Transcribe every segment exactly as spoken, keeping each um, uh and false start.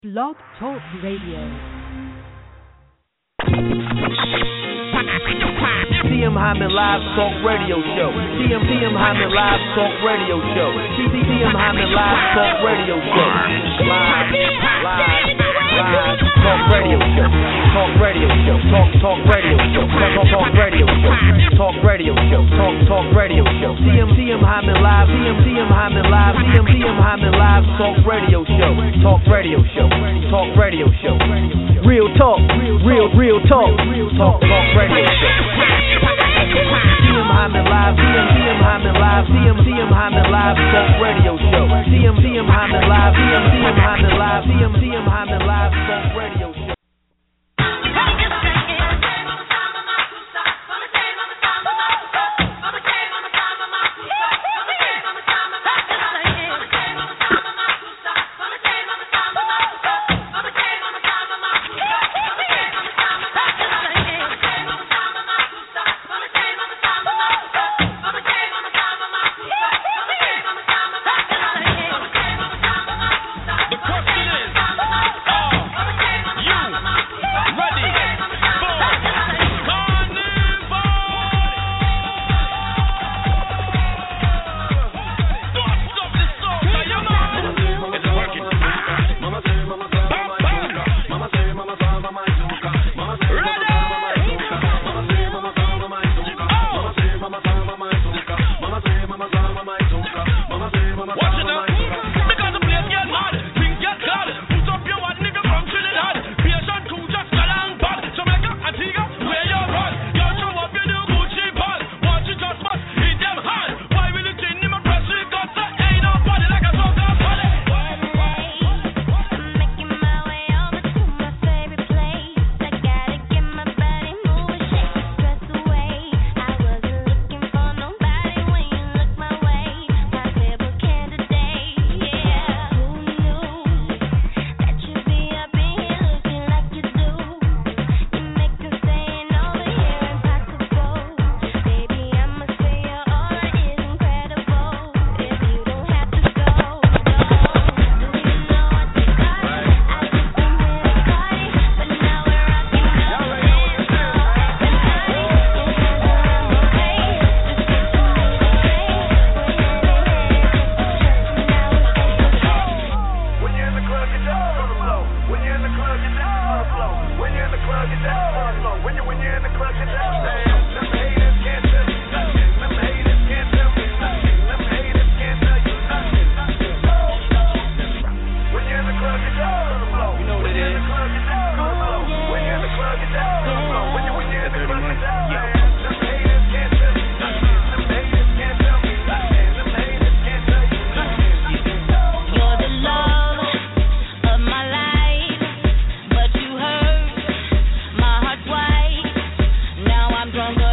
Blog Talk Radio. T M Hyman Live Talk Radio Show. T M T M Hyman Live Talk Radio Show. T M Hyman Live Talk Radio Show. Live, live, live Talk Radio Show. Talk Radio Show. Talk Talk Radio Show. Talk Talk Radio Show. Talk Radio Show. Talk Talk Radio Show. T M T M Hyman Live. T M T M Hyman Live. T M T M Hyman Live Talk Radio Show. Talk Radio Show. Talk Radio Show. Real talk. Real real talk. Talk Talk Radio Show. T M Hyman Live, T M T M Hyman Live, T M T M Hyman Live Talk Radio Show. T M T M Hyman Live, T M T M Hyman Live, T M T M Hyman Live Talk Radio Show. Drunk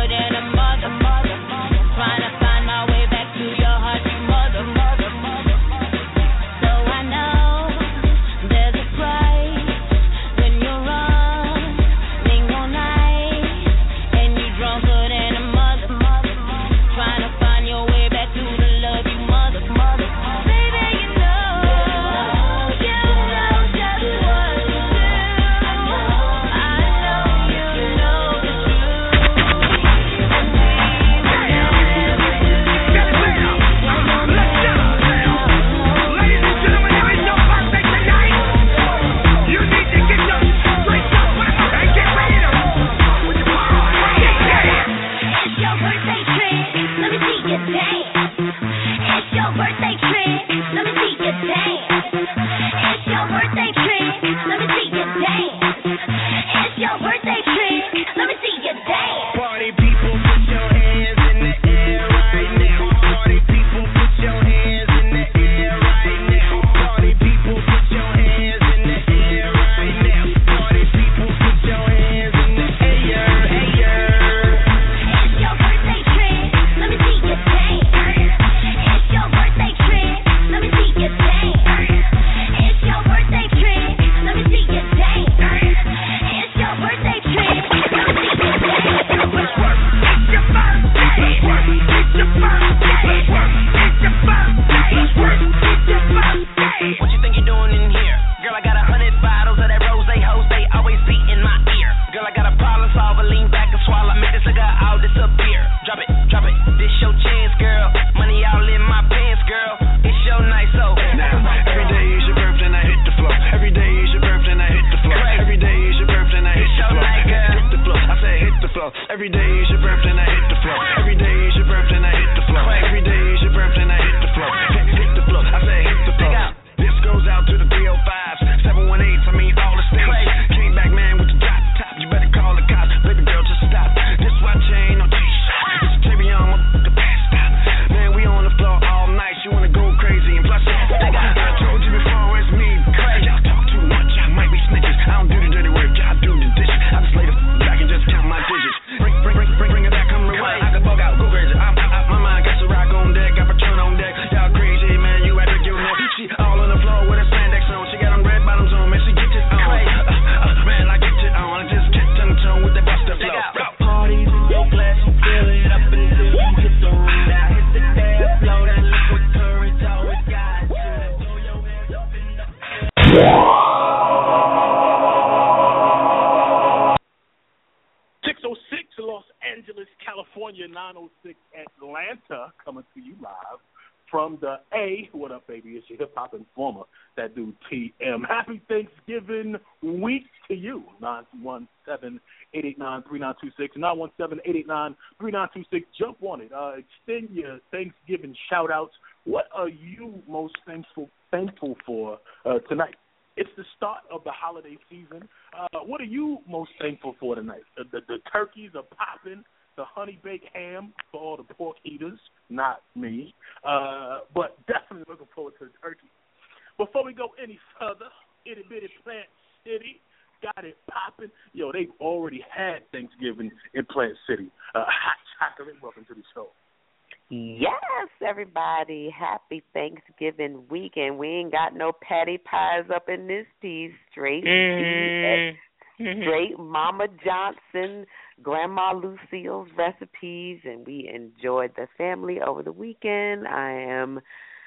nine oh six Atlanta, coming to you live from the A. What up, baby? It's your hip-hop informer, that dude T M. Happy Thanksgiving week to you. nine one seven, eight eight nine, three nine two six, nine one seven, eight eight nine, three nine two six. Jump on it. Uh, extend your Thanksgiving shout-outs. What are you most thankful thankful for uh, tonight? It's the start of the holiday season. Uh, what are you most thankful for tonight? The, the, the turkeys are popping. The honey-baked ham for all the pork eaters, not me. Uh, but definitely looking forward to the turkey. Before we go any further, Itty Bitty Plant City got it popping. Yo, they've already had Thanksgiving in Plant City. Uh, hot chocolate, welcome to the show. Yes, everybody. Happy Thanksgiving weekend. We ain't got no patty pies up in this piece. Straight, mm-hmm. straight Mama Johnson, Grandma Lucille's recipes, and we enjoyed the family over the weekend. I am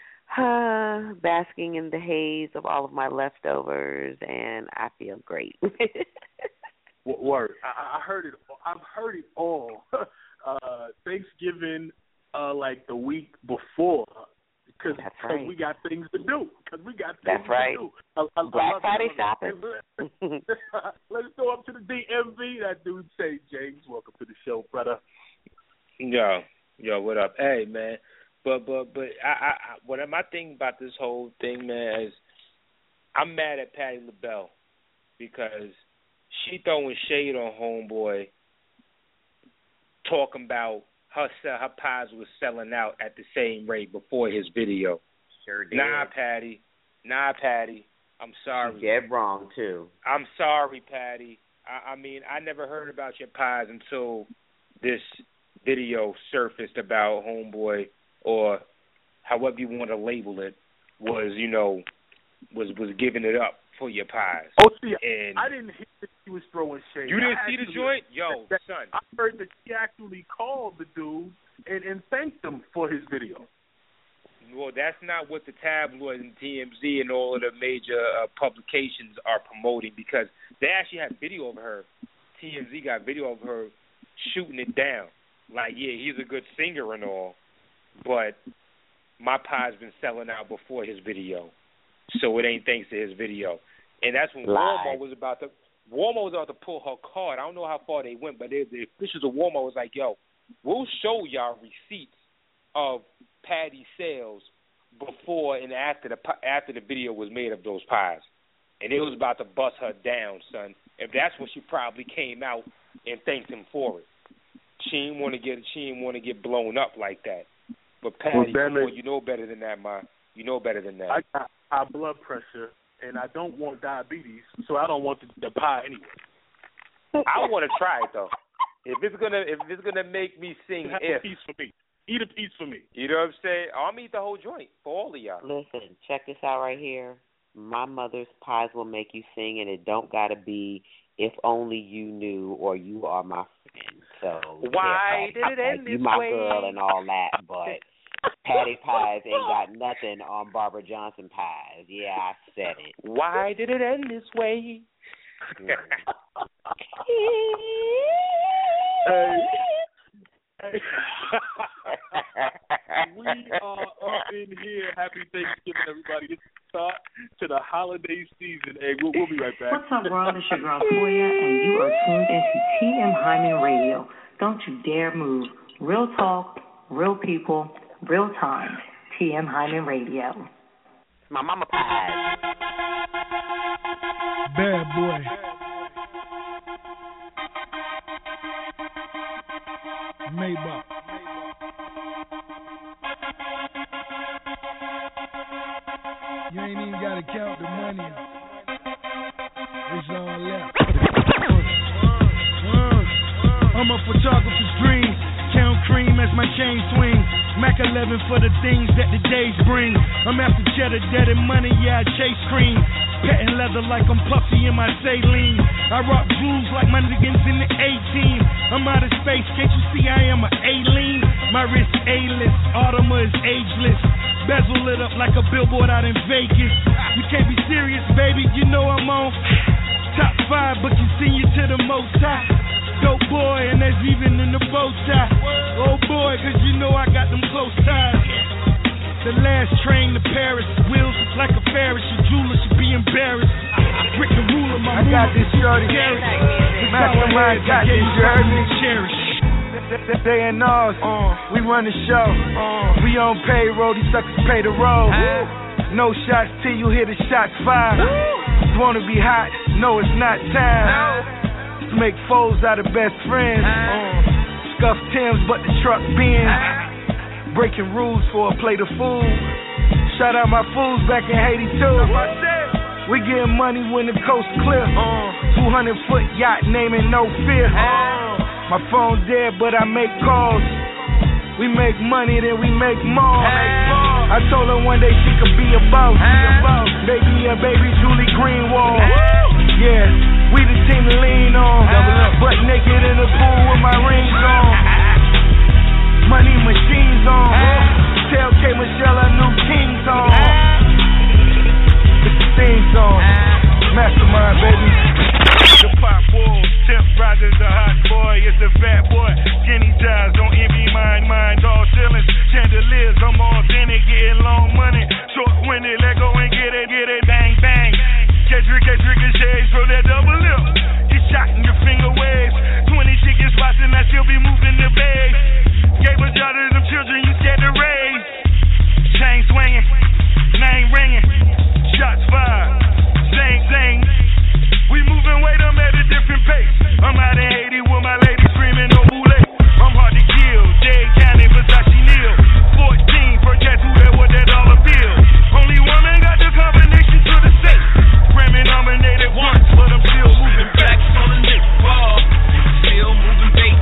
uh, basking in the haze of all of my leftovers, and I feel great. Word. I, I heard it. I've heard it all. uh, Thanksgiving. Uh, like the week before, because right. we got things to do. Because we got things That's right. to do. I, I, Black I Friday it. shopping. Let's go up to the D M V. That dude say, James, welcome to the show, brother. Yo, yo, what up? Hey, man. But but but I, I, I what my thing about this whole thing, man, is I'm mad at Patti LaBelle because she throwing shade on Homeboy, talking about Her her pies was selling out at the same rate before his video. Sure did. Nah, Patty. Nah, Patty. I'm sorry. You're dead wrong, too. I'm sorry, Patty. I, I mean, I never heard about your pies until this video surfaced about Homeboy, or however you want to label it, was, you know, was, was giving it up for your pies. Oh, see, and I didn't hear that she was throwing shade. You didn't I see actually, the joint? Yo, that, son. I heard that she actually called the dude and, and thanked him for his video. Well, that's not what the tabloids and T M Z and all of the major uh, publications are promoting, because they actually have video of her. T M Z got video of her shooting it down. Like, yeah, he's a good singer and all, but my pie's been selling out before his video, so it ain't thanks to his video. And that's when Walmart was about to Walmart was about to pull her card. I don't know how far they went, but they, the officials of Walmart was like, yo, we'll show y'all receipts of Patty sales before and after the after the video was made of those pies. And it was about to bust her down, son. If that's when she probably came out and thanked him for it. She didn't want to get she didn't want to get blown up like that. But Patty, well, come on, you know better than that, ma. You know better than that. I got high blood pressure, and I don't want diabetes, so I don't want the, the pie anyway. I want to try it though. If it's gonna if it's gonna make me sing, have if a piece for me, eat a piece for me. You know what I'm saying? I'll eat the whole joint for all of y'all. Listen, check this out right here. My mother's pies will make you sing, and it don't gotta be "If Only You Knew" or "You Are My Friend." So why yeah, did it end you this my way? girl and all that, but Patty pies ain't got nothing on Barbara Johnson pies. Yeah, I said it. Why did it end this way? hey, hey. We are up in here. Happy Thanksgiving, everybody. It's the start to the holiday season. Hey, we'll, we'll be right back. What's up, world? It's your girl, Toya, and you are tuned into T M Hyman Radio. Don't you dare move. Real talk, real people, real time. T M Hyman Radio. My mama pies. Bad boy. Maybach. You ain't even gotta count the money. It's all left. I'm a photographer's dream. Count cream as my chain swing. Mac eleven for the things that the days bring. I'm after cheddar, dead and money, yeah, I chase cream. Petting leather like I'm puffy in my saline. I rock jewels like my niggas in the A-team. I'm out of space, can't you see I am a A-lean? My wrist A-list, Audemars is ageless. Bezel lit up like a billboard out in Vegas. You can't be serious, baby, you know I'm on top five, but you senior to the most top. Dope boy, and that's even in the bow tie. Oh boy, cause you know I got them close ties. The last train to Paris, wheels like a Ferris. Your jeweler should be embarrassed. Rick the ruler, my I got this shorty. Mastermind got this, you heard me? Cherish. They and ours, uh, we run the show. Uh, we on payroll, these suckers pay the roll. Uh, no shots till you hear the shots fired. Uh, wanna be hot? No, it's not time. No. To make foes out of best friends. Uh, scuff Timbs, but the truck bends. Uh, breaking rules for a plate of food. Shout out my fools back in Haiti too. We getting money when the coast clear. Uh, two hundred foot yacht naming no fear. Uh, My phone dead, but I make calls. We make money, then we make more. I told her one day she could be a boss. Baby, a baby Julie Greenwald. Yeah, we the team to lean on. Butt naked in the pool with my rings on. Money machines on. Tell K Michelle a new king song. It's the theme song. Mastermind, baby. The pop wolves, Temp Rogers, the hot boy, it's the fat boy. Skinny ties, don't envy mine, mind all ceilings. Chandeliers, I'm authentic, getting long money. Short winded, let go and get it, get it, bang, bang. Catch catch ricochets, throw that double lip. Get shot in your finger waves. twenty chicken spots and I still be moving the base. Gave a job to them children you scared to raise. Chain swinging, name ringing, shots fired, zing, zing. We moving weight, I'm at a different pace. I'm out in Haiti with my lady screaming no boule. I'm hard to kill, Dade County, Versace Neal. fourteen per tattoo, that what that all appeal. Only woman got the combination to the safe. Grammy nominated once, but I'm still moving back on the next ball. Still moving bait.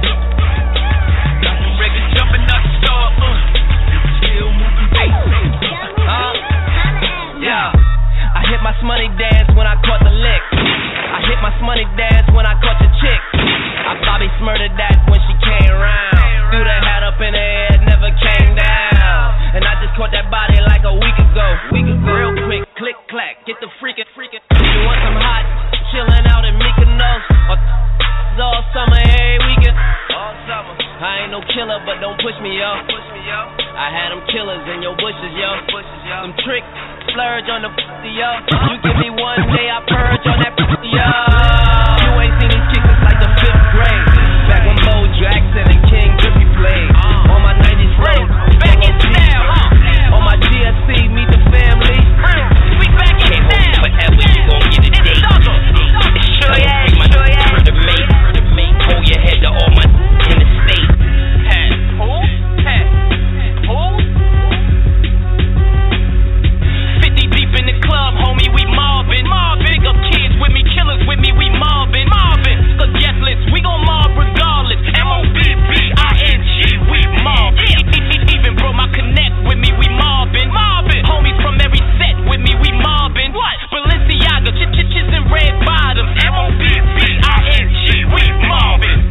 Got some records jumping out the star. Uh. Still moving bait. Uh. Yeah. I hit my money dance when I caught the lick. I hit my money dance when I caught the chick. I Bobby smurdered that when she came around. Threw the hat up in the air, never came down. And I just caught that body like a week ago. Week ago. Real quick, click clack, get the freakin' freakin'. You want some hot, chillin' out in Mykonos, or all summer, every weekend. All summer. I ain't no killer, but don't push me, yo. Push me, yo. I had them killers in your bushes, yo. Bushes, yo. Them tricks, splurge on the pussy, yo. You give me one day, I purge on that pussy, yo. You ain't seen these kicks since like the fifth grade. Back when Bo Jackson and King Griffey played. Uh, on my nineties road, back in style, huh? On my G S C, meet the family. We back in style. Forever you gon' get a date. Sure yeah, sure yeah. For the mate, for the mate. Hold your head to all my in the state. Hey, who? Hey, who? fifty deep in the club, homie, we mobbing. Mobbing. Pick up kids with me, killers with me, we mobbing. Mobbing. The guest list, we gon' mob regardless. M O B B I N G, we mobbing. Even bro, my connect with me, we mobbing. Mobbing. Homies from every set with me, we mobbing. What? Balenciaga, ch-ch-ch's and red bottoms. M O B B I N G, we mobbing.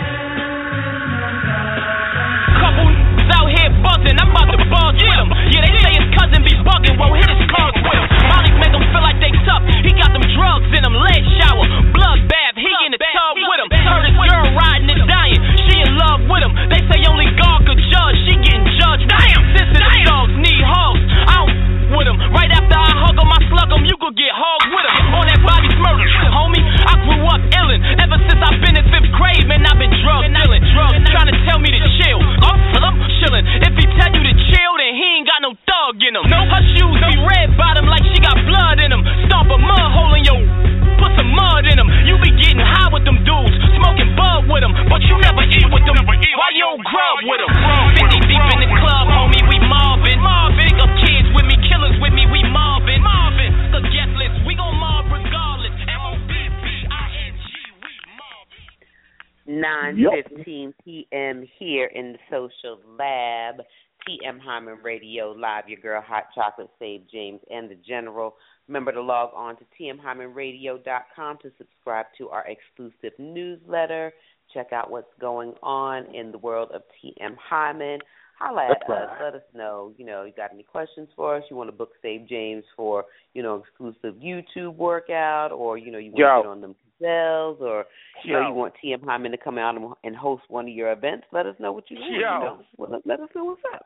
Couple out here buzzing, I'm about to buzz with him. Yeah, they say his cousin be bugging, won't hit his cars with him. Molly make him feel like they tough, he got them drugs in him. Lead shower, blood bath, he in the tub with him. Heard his girl riding and dying, she in love with him. They say only God could judge, she getting judged. Damn, sensitive dogs need hugs, I don't with him. Right after I hug him, I slug him, you could get hugged with him. On that Bobby's murder, homie, I grew up illin'. Ever since I've been in fifth grade, man, I've been drug dealing. Trying to tell me to chill, I'm, I'm chillin'. If he tell you to chill, then he ain't got no thug in him. No, her shoes be red bottom like she got blood in them. Stomp a mud hole in your, put some mud in them. You be getting high with them dudes, smoking bud with them, but you never eat with them. Why you don't grub with them? fifty deep in the club, homie, we mobbing. Pick up kids with me, killers with me, we mobbing. The guest list, we gon' mob regardless. M O B B I N G, we mobbing. nine fifteen p.m. here in the social lab. T M Hyman Radio Live, your girl Hot Chocolate, Save James, and the General. Remember to log on to T M Hyman Radio dot com to subscribe to our exclusive newsletter. Check out what's going on in the world of T M Hyman. Holla at us. Let us know, you know, you got any questions for us? You want to book Save James for, you know, exclusive YouTube workout, or, you know, you want Yo. to get on them sales, or you Yo. know you want T M Hyman to come out and, and host one of your events, let us know what you want. Yo. You know? Well, let, let us know what's up.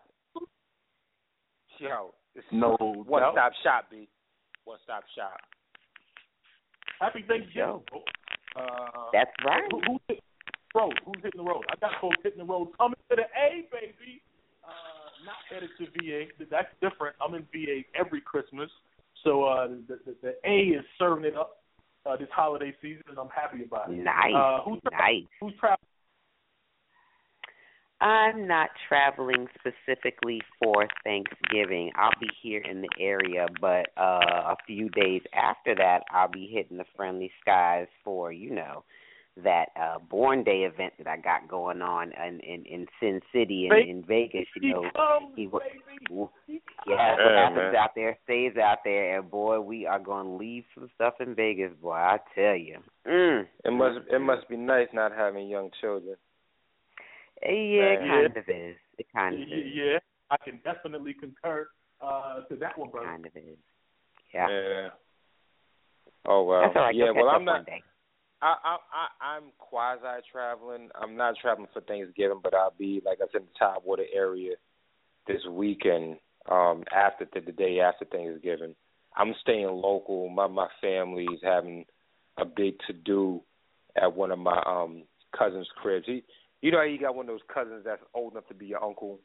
Yo, it's No one doubt. stop shop, B. One stop shop. Happy Thanksgiving. Yo. Uh, That's right. Who, who's hitting the road? Who's hitting the road? I got folks hitting the road. Coming to the A, baby. Uh, not headed to V A. That's different. I'm in V A every Christmas. So uh, the, the, the A is serving it up uh, this holiday season, and I'm happy about it. Nice. Uh, who's tra- nice. Who's traveling? I'm not traveling specifically for Thanksgiving. I'll be here in the area, but uh, a few days after that, I'll be hitting the Friendly Skies for, you know, that uh, Born Day event that I got going on in, in, in Sin City in, in Vegas. You know, he was, yeah, what happens out there stays out there, and boy, we are going to leave some stuff in Vegas, boy. I tell you, mm. It must it must be nice not having young children. Yeah, it Man. kind of is. It kind of Yeah, is. yeah, I can definitely concur uh, to that one, It brother. kind of is. Yeah. Yeah. Oh well. That's all right. Yeah. You'll Well, catch I'm up not. one day. I, I, I, I'm quasi traveling. I'm not traveling for Thanksgiving, but I'll be, like I said, in the Tidewater area this weekend. Um, after the, the day after Thanksgiving, I'm staying local. My my family's having a big to do at one of my um cousins' cribs. He, you know, you got one of those cousins that's old enough to be your uncle.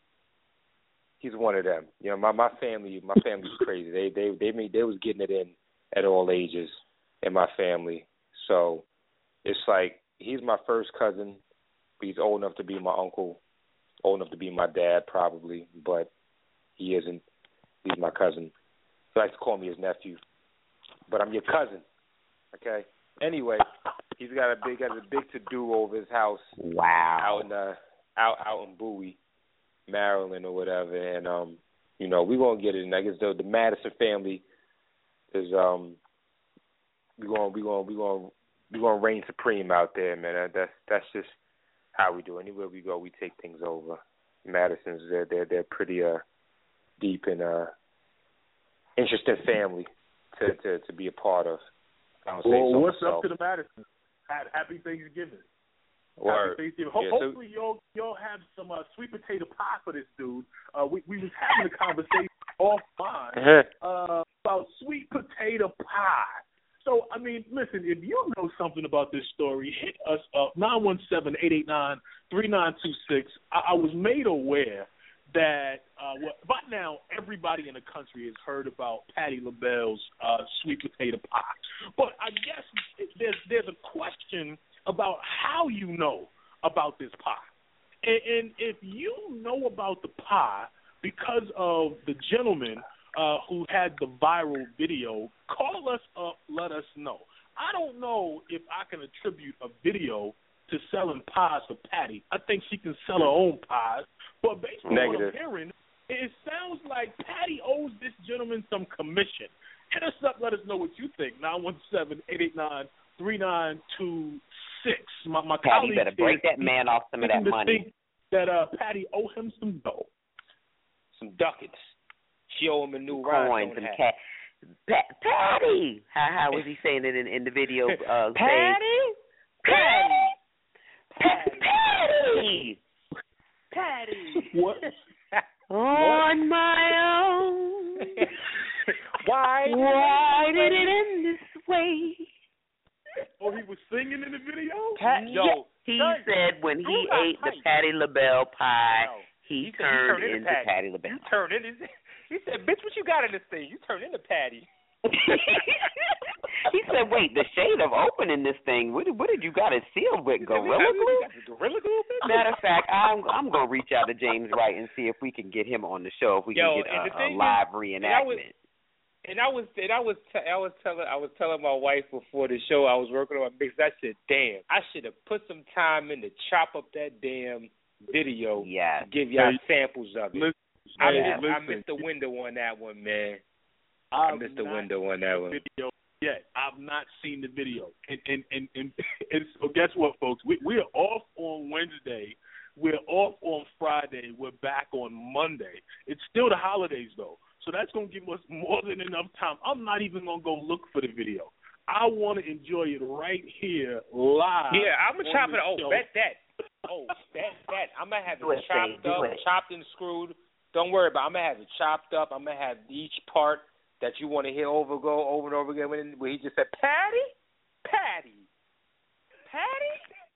He's one of them. You know, my my family, my family's crazy. They they they made they was getting it in at all ages in my family. So it's like he's my first cousin, but he's old enough to be my uncle, old enough to be my dad probably, but he isn't. He's my cousin. He likes to call me his nephew, but I'm your cousin. Okay. Anyway, he's got a big got a big to do over his house. Wow. Out in uh, out out in Bowie, Maryland or whatever, and um, you know, we're gonna get it in. I guess the the Madison family is um, we gonna we gonna we gonna we gonna reign supreme out there, man. That's that's just how we do. Anywhere we go, we take things over. Madison's they're they're they're pretty uh deep and uh interesting family to to to be a part of. I don't say Well, so what's myself. up to the Madison? Happy Thanksgiving. Word. Happy Thanksgiving. Ho- Yeah, so- hopefully you'll you'll have some uh, sweet potato pie for this dude. Uh, we we was having a conversation offline uh, about sweet potato pie. So I mean, listen, if you know something about this story, hit us up nine one seven, eight eight nine, three nine two six. I, I was made aware that uh, what, by now everybody in the country has heard about Patti LaBelle's uh, sweet potato pie. But I guess there's there's a question about how you know about this pie. And, and if you know about the pie because of the gentleman uh, who had the viral video, call us up, let us know. I don't know if I can attribute a video to selling pies for Patti. I think she can sell her own pies. But based on Negative. what I'm hearing, it sounds like Patti owes this gentleman some commission. Hit us up, let us know what you think. nine one seven, eight eight nine, three nine two six. My, my Patti colleague better break here that man off some of that seem to money. think that uh, Patti owe him some dough. Some ducats. She owe him a new Coins rhinestone and hat. cat. Pa- Patty! How, how was he saying it in, in the video? Uh, Patty? Patty! Patty! Patty! Patty. What? On my own. Why? Why did it end this way? Oh, he was singing in the video? Pat, yo, He son, said when he you got ate the hype. Patti LaBelle pie, Yo, he, he said he turned turned into into Patty. Patti LaBelle. You turned into. He said, "Bitch, what you got in this thing? You turned into Patty." He said, "Wait, the shade of opening this thing. What, what did you got it sealed with? Gorilla glue?" Gorilla glue? Matter of fact, I'm I'm gonna reach out to James Wright and see if we can get him on the show. If we Yo, can get and the a, a thing live is- and I reenactment. was- And I was, and I was, t- I was telling, I was telling my wife before the show I was working on a mix. I said, "Damn, I should have put some time in to chop up that damn video Yeah. to give y'all Hey, samples of it." Listen, I, hey, missed, I listen. missed the window on that one, man. I I've missed the not window on that seen one. the video yet. I've not seen the video. And and and, and, and so guess what, folks? We we're off on Wednesday. We're off on Friday. We're back on Monday. It's still the holidays though. So that's gonna give us more than enough time. I'm not even gonna go look for the video. I want to enjoy it right here live. Yeah, I'm gonna chop it. Oh, show. bet that. Oh, bet that. I'm gonna have it Do it, chopped Dave, up, it. chopped and screwed. Don't worry about it. I'm gonna have it chopped up. I'm gonna have each part that you want to hear over, go over and over again. When where he just said, Patty, Patty, Patty.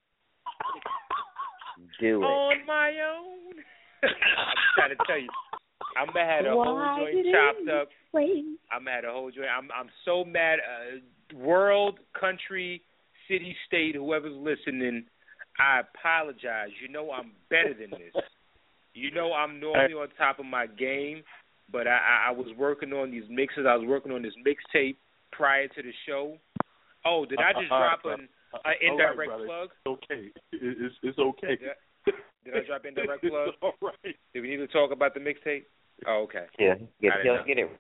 Do it. On my own. I'm trying to tell you. I'm gonna have the whole joint chopped up. I'm gonna have the whole joint. I'm I'm so mad. Uh, world, country, city, state, whoever's listening, I apologize. You know I'm better than this. You know I'm normally on top of my game, but I, I, I was working on these mixes. I was working on this mixtape prior to the show. Oh, did I just uh, drop uh, an uh, indirect right, plug? It's okay. It's, it's okay. Did I, did I drop indirect plug? All right. Did we need to talk about the mixtape? Oh, okay. Yeah, get, get it.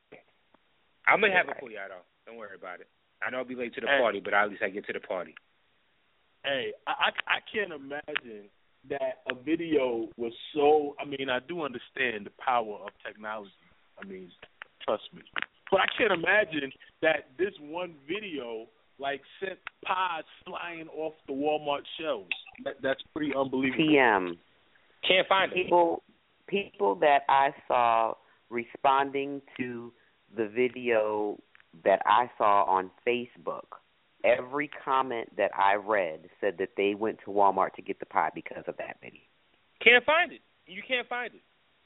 I'm going to have it for y'all, though. Don't worry about it. I know I'll be late to the hey, party, but at least I get to the party. Hey, I, I can't imagine that a video was so, I mean, I do understand the power of technology. I mean, trust me. But I can't imagine that this one video, like, sent pies flying off the Walmart shelves. That, that's pretty unbelievable. T M. Can't find it. People, people that I saw responding to the video that I saw on Facebook, every comment that I read said that they went to Walmart to get the pie because of that video. Can't find it. You can't find it.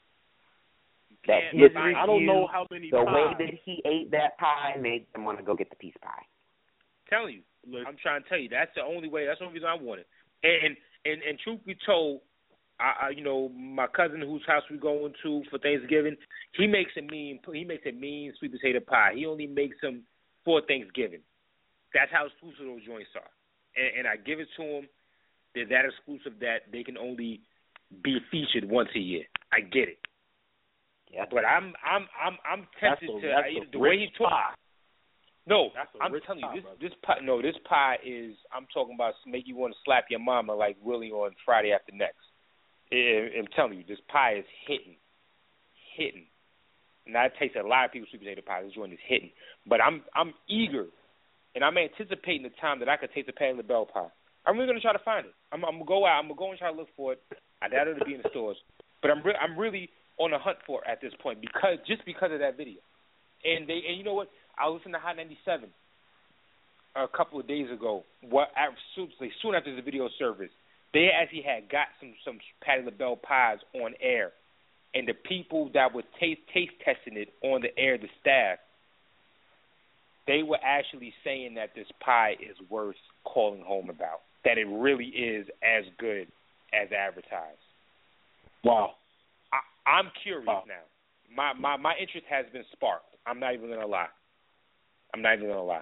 That his review, I don't know how many the pies. way that he ate that pie made them want to go get the piece pie. Tell you, I'm trying to tell you, that's the only way. That's the only reason I want it. And and and truth be told, I, I you know my cousin whose house we going to for Thanksgiving, he makes a mean he makes a mean sweet potato pie. He only makes them for Thanksgiving. That's how exclusive those joints are. And, and I give it to them. They're that exclusive that they can only be featured once a year. I get it. Yeah. But I'm I'm I'm I'm tempted a, to I, the way he talks. No, I'm telling pie, you, this brother. this pie. No, this pie is. I'm talking about make you want to slap your mama like Willie on Friday After Next. I'm telling you, this pie is hitting, hitting. And I taste a lot of people's sweet potato pie. This joint is hitting, but I'm I'm eager, and I'm anticipating the time that I could taste a Patti LaBelle pie. I'm really gonna try to find it. I'm, I'm gonna go out. I'm gonna go and try to look for it. I doubt it'll be in the stores, but I'm re- I'm really on the hunt for it at this point because just because of that video. And they and you know what? I listened to Hot ninety-seven a couple of days ago. What soon, soon after the video service, they actually had got some some Patti LaBelle pies on air, and the people that were taste taste testing it on the air, the staff, they were actually saying that this pie is worth calling home about. That it really is as good as advertised. Wow. I, I'm curious wow. now. My, my my interest has been sparked. I'm not even gonna lie. I'm not even gonna lie.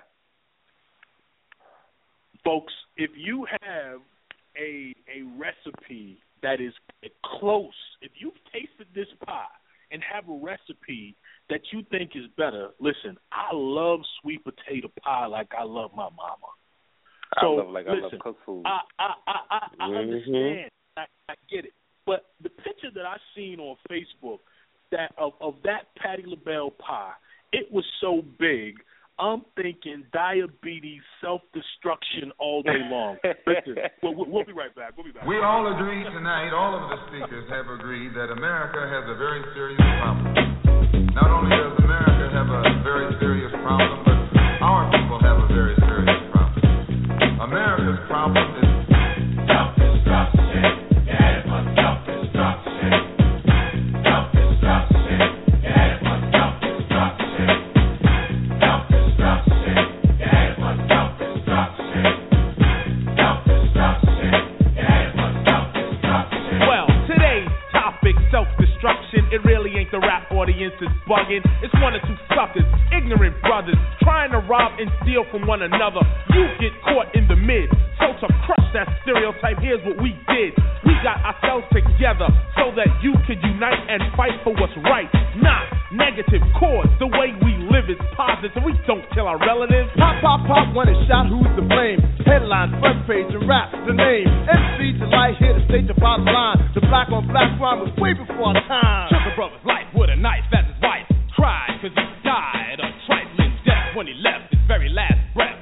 Folks, if you have a a recipe that is close, if you've tasted this pie and have a recipe that you think is better, listen, I love sweet potato pie like I love my mama. So, I love like listen, I love cooked food. I I I, I, I mm-hmm. understand. I, I get it. But the picture that I seen on Facebook that of, of that Patti LaBelle pie, it was so big. I'm thinking diabetes, self-destruction all day long. Listen, we'll, we'll be right back. We'll be back. We all agree tonight, all of the speakers have agreed that America has a very serious problem. Not only does America have a very serious problem, but our people have a very serious problem. America's problem is self-destruction. Yeah, it was self-destruction. Self-destruction. Yeah, it was self-destruction. Self-destruction. Yeah, it was self-destruction. Self-destruction. Yeah, it was self-destruction. Well, today's topic, self-destruction, it really ain't the rap audience is bugging. It's one or two suckers, ignorant brothers, trying to rob and steal from one another. You get caught in the mid. So to crush that stereotype, here's what we did. We got ourselves together so that you can unite and fight for what's right. Not negative cause. The way we live is positive. We don't kill our relatives. Pop, pop, pop, when it's shot, who's to blame? Headlines, front page, and rap, the name. M C Delight here to state the bottom line. The black on black crime was way before our time. Took a brother's life with a knife as his wife cried, cause he died a trifling death when he left his very last breath.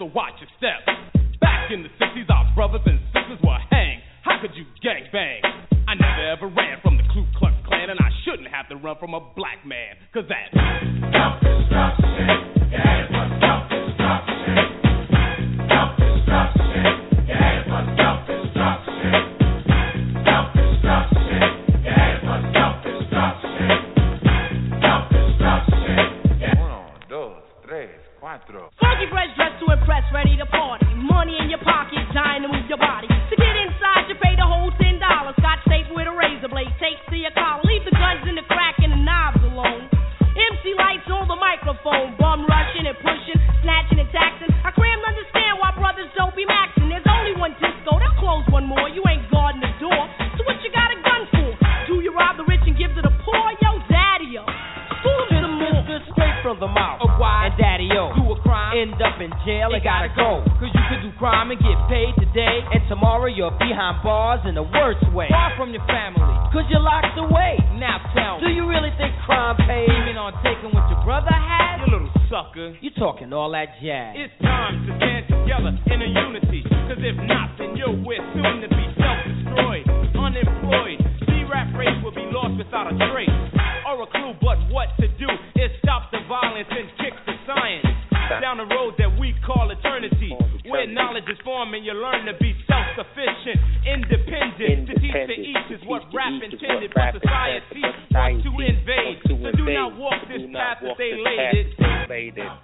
so watch your steps. Back in the sixties, our brothers and sisters were hanged. How could you gang bang? I never ever ran from the Ku Klux Klan, and I shouldn't have to run from a black man, cause that's self-destruction. Yeah, it was self-destruction. Self-destruction. Yeah, it was self-destruction. Self-destruction. Yeah, it was self-destruction. Self-destruction. Uno, dos, tres, cuatro. Funky fresh dressed to impress, ready to party. Money in your pocket, dying to move your body. To get inside, you pay the whole ten dollars. Scotch tape with a razor blade, tapes to your collar. Leave the guns in the crack and the knobs alone. M C lights on the microphone, bum rushing and pushing, snatching and taxing. I cram to understand why brothers don't be maxing. There's only one disco, they'll close one more. You ain't guarding the door, so what you got a gun for? Do you rob the rich and give to the poor? Yo, daddy-o. Fool to the moon. Straight from the mouth of why and daddy-o. Do a crime, end up in jail, and gotta go. Cause you could do crime and get paid today, and tomorrow you're behind bars in the worst way. Far from your family, cause you're locked away. Now tell me, do you really think crime pays? Even on taking what your brother had? You little sucker. You talking all that jazz. It's time to stand together in a unity. Cause if not, then you're we're soon to be self-destroyed, unemployed. C-rap race will be lost without a trace or a clue, but what to do is stop the violence and kick the science down the road that we call eternity, where knowledge is formed and you learn to be self-sufficient, independent. To teach to each is what rap intended, but society wants to invade. So do not walk this path that they laid it.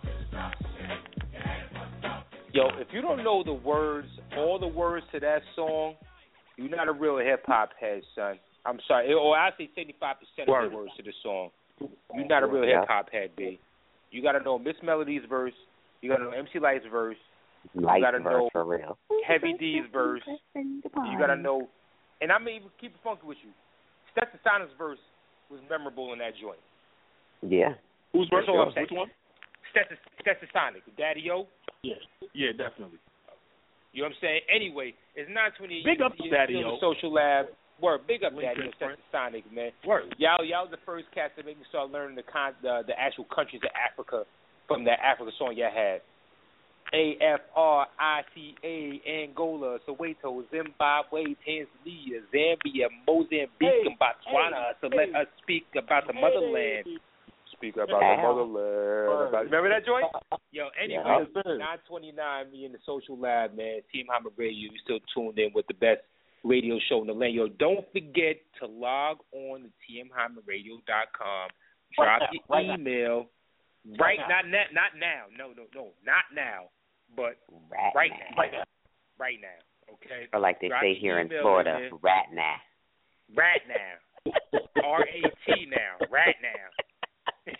Yo, if you don't know the words, all the words to that song, you're not a real hip-hop head, son. I'm sorry. Or I say seventy-five percent of the words to the song. You're not a real hip-hop head, B. You got to know Miss Melody's verse. You got to know M C Light's verse. Light you got to verse know for real. Heavy D's verse. You got to know, and I'm even keep it funky with you. Stetson Sonic's verse was memorable in that joint. Yeah. Whose verse? That's all I'm saying. Which one? Stetson, Stetson Sonic, Daddy-O. Yeah, yeah, definitely. You know what I'm saying? Anyway, it's nine twenty-eight. Big up you, Daddy-O. Social Lab. Word, big up Link Daddy-O, Stetson Sonic, man. Word. Y'all, y'all the first cats that made me start learning the con, the, the actual countries of Africa from that Africa song y'all had. A F R I C A, Angola, Soweto, Zimbabwe, Tanzania, Zambia, Mozambique, hey, and Botswana. Hey, so hey, let us speak about the hey, motherland. Speak about the motherland. About, remember that joint? Yo, anyway, yeah, nine twenty-nine, me in the Social Lab, man. Team Hyman Radio, you still tuned in with the best radio show in the land. Yo, don't forget to log on to T M Hyman Radio dot com. Drop right your right email. Now. Right, right not now. Not now. No, no, no. Not now. But right, right now. now. Right now. Right now. Okay? Or like they Drop say here in Florida, in rat now. Rat now. R A T now. Rat now.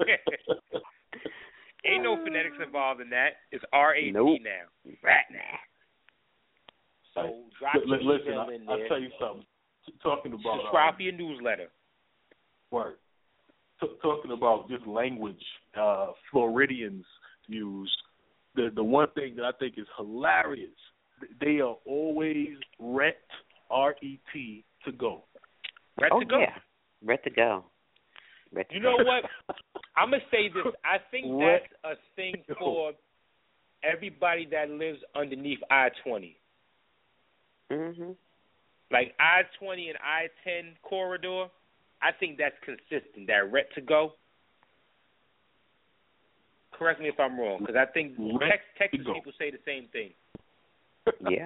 Ain't no phonetics involved in that. It's R A T nope. now. Rat now. So drop L- your listen, email I, in there. I'll tell you something. T- talking about subscribe um, for your newsletter. Word. T- talking about this language uh, Floridians use. The the one thing that I think is hilarious, they are always ret, R E T, to go. Ret oh, to go. Yeah. Ret to go. Ret to you go. know what? I'm going to say this. I think that's a thing for everybody that lives underneath I twenty. Mm-hmm. Like I twenty and I ten corridor, I think that's consistent, that ret to go. Correct me if I'm wrong, because I think Tex- Texas people say the same thing. Yeah.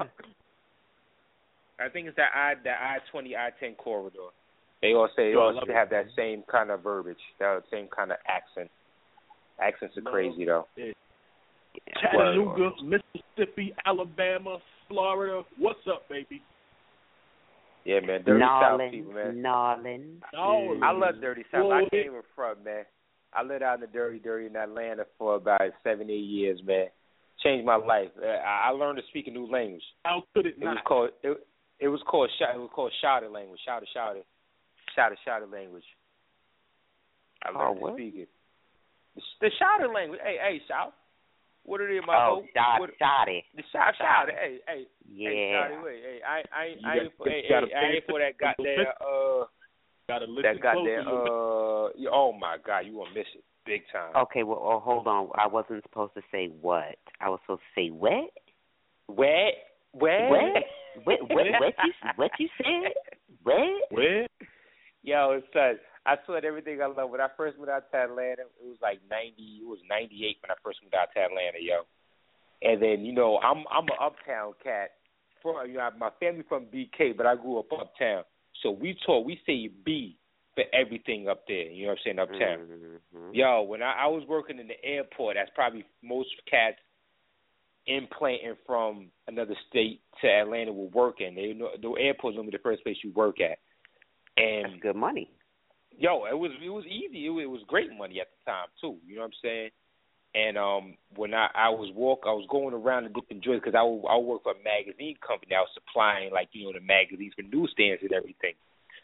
I think it's that I that I twenty I ten corridor. They all say they all have that same kind of verbiage, that same kind of accent. Accents are crazy though. Yeah. Chattanooga, Mississippi, Alabama, Florida. What's up, baby? Yeah, man. Dirty Norland, South people, man. Norland. Norland. I love Dirty South. Well, I came from, man. I lived out in the dirty, dirty in Atlanta for about seven, eight years, man. Changed my life. I learned to speak a new language. How could it, it not? Was called, it, it was called it was called shouted language. Shouted, shouted. Shouted, shouted language. I learned oh, to speak it. The, the shouted language. Hey, hey, shout. What are they, my Oh, hope? shot, what, shotty. The shout, shout. Hey, hey. Yeah. Hey, shouty, wait. Hey, I, I, I, got, ain't for, hey, gotta hey, I ain't for that goddamn, uh, gotta listen that goddamn, closely. uh, oh my God, you gonna miss it. big time. Okay, well, oh, hold on. I wasn't supposed to say what. I was supposed to say what? Wet? Wet? What? What? What? What you? What you said? What? Where? Yo, son, I saw everything I love. When I first moved out to Atlanta, it was like ninety. It was ninety-eight when I first moved out to Atlanta, yo. And then, you know, I'm I'm an uptown cat. For, you know, my family from B K, but I grew up uptown. So we talk, we say B for everything up there. You know what I'm saying, uptown. Mm-hmm. Yo, when I, I was working in the airport, that's probably most cats implanting from another state to Atlanta were working. They know the airport's normally the first place you work at. And that's good money. Yo, it was it was easy. It was, it was great money at the time too. You know what I'm saying? And um, when I, I was walk, I was going around the different joints because I would, I would work for a magazine company. I was supplying, like, you know, the magazines for newsstands and everything.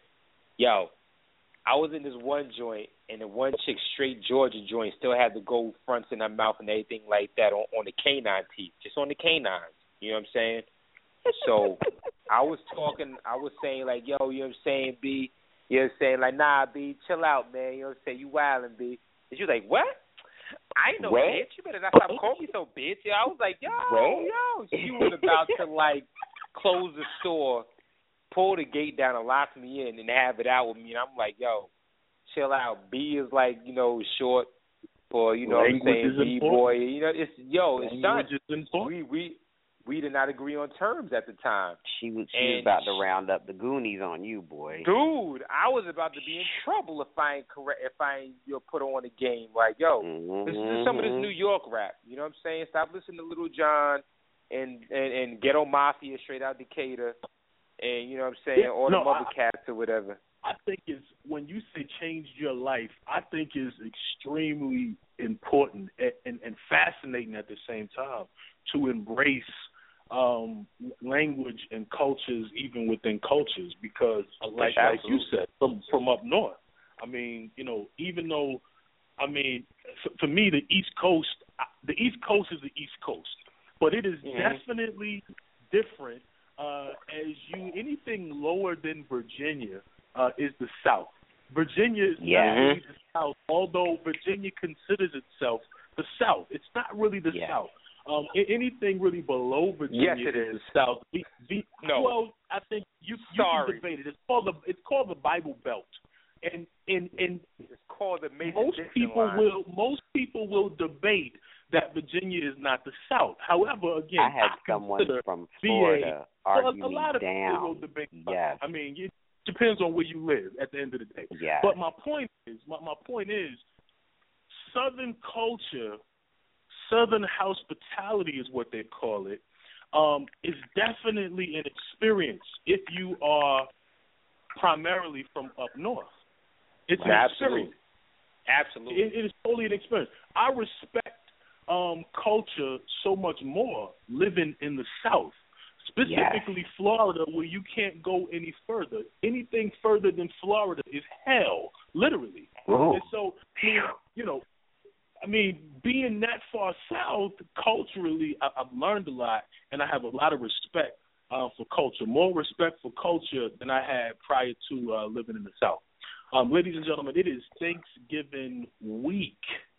Yo, I was in this one joint, and the one chick, straight Georgia joint, still had the gold fronts in her mouth and everything like that on, on the canine teeth, just on the canines. You know what I'm saying? So I was talking, I was saying, like, yo, you know what I'm saying, B? You know what I'm saying? Like, nah, B, chill out, man. You know what I'm saying? You wildin', B. And she was like, what? I ain't no what? bitch. You better not stop calling me so bitch. Yo, I was like, yo, what? yo. She was about to, like, close the store, pull the gate down and lock me in and have it out with me. And I'm like, yo, chill out. B is, like, you know, short for, you know Language what I'm saying, B-boy. You know, it's, yo, it's done. We, we, we did not agree on terms at the time. She was, she was about to round up the Goonies on you, boy. Dude, I was about to be in trouble if I ain't correct, if I ain't you know, put on a game. Like, yo, mm-hmm. this is some of this New York rap. You know what I'm saying? Stop listening to Little John and, and, and Ghetto Mafia straight out Decatur, and you know what I'm saying, Yeah, all no, the other I, cats or whatever. I think it's, when you say changed your life, I think is extremely important and, and, and fascinating at the same time to embrace um, language and cultures, even within cultures, because like like you said, from from up north. I mean, you know, even though, I mean, for, for me, the East Coast, the East Coast is the East Coast, but it is mm-hmm. definitely different. Uh, as you, anything lower than Virginia uh, is the South. Virginia is yeah. not really the South, although Virginia considers itself the South. It's not really the yeah. South. Um, anything really below Virginia yes, it is, is the South. The, the, no. Well, I think you, you can debate it. It's called the it's called the Bible Belt, and and and it's called the most people line. will most people will debate that Virginia is not the South. However, again, I had I someone from V A, Florida argue well, a, a lot me of down. people will debate. Yes. I mean, it depends on where you live. At the end of the day, yeah. But my point is, my, my point is, Southern culture. Southern hospitality is what they call it, um, is definitely an experience if you are primarily from up north. It's an Absolutely. experience. Absolutely. It, it is totally an experience. I respect um, culture so much more living in the South, specifically yes. Florida, where you can't go any further. Anything further than Florida is hell, literally. Ooh. And so, you know, I mean, being that far south, culturally, I, I've learned a lot, and I have a lot of respect uh, for culture, more respect for culture than I had prior to uh, living in the South. Um, ladies and gentlemen, it is Thanksgiving week,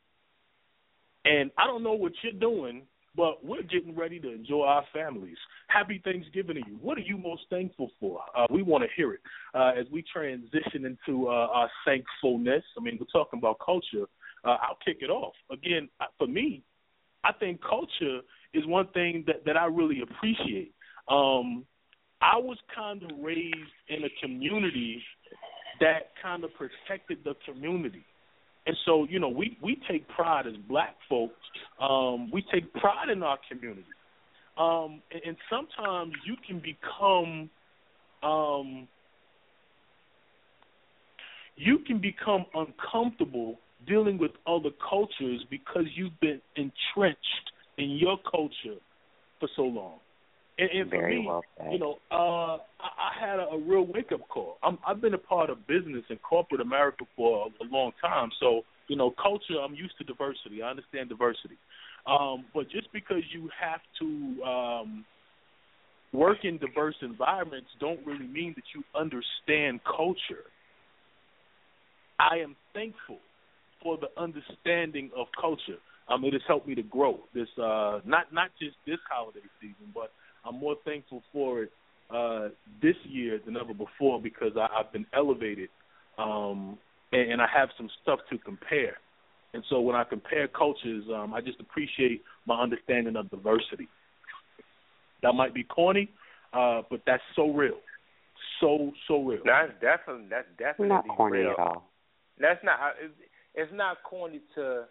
and I don't know what you're doing, but we're getting ready to enjoy our families. Happy Thanksgiving to you. What are you most thankful for? Uh, we want to hear it uh, as we transition into uh, our thankfulness. I mean, we're talking about culture. Uh, I'll kick it off. Again, for me, I think culture is one thing that, that I really appreciate. Um, I was kind of raised in a community that kind of protected the community. And so, you know, we, we take pride as black folks. Um, we take pride in our community. Um, and, and sometimes you can become um, you can become uncomfortable dealing with other cultures because you've been entrenched in your culture for so long. And, and for Very me, well said. you know, uh, I, I had a, a real wake-up call. I'm, I've been a part of business in corporate America for a, a long time. So, you know, culture, I'm used to diversity. I understand diversity. Um, but just because you have to um, work in diverse environments don't really mean that you understand culture. I am thankful for the understanding of culture. Um, it has helped me to grow. This uh, not not just this holiday season, but I'm more thankful for it uh, this year than ever before because I, I've been elevated, um, and, and I have some stuff to compare. And so when I compare cultures, um, I just appreciate my understanding of diversity. That might be corny, uh, but that's so real, so so real. That's definitely that's definitely not corny real. at all. That's not. It's, it's not corny to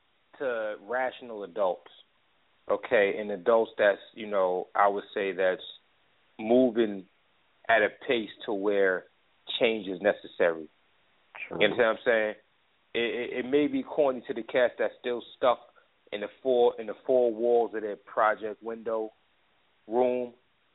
to rational adults, okay, and adults that's you know I would say that's moving at a pace to where change is necessary. True. You understand what I'm saying? It, it, it may be corny to the cats that's still stuck in the four in the four walls of their project window room,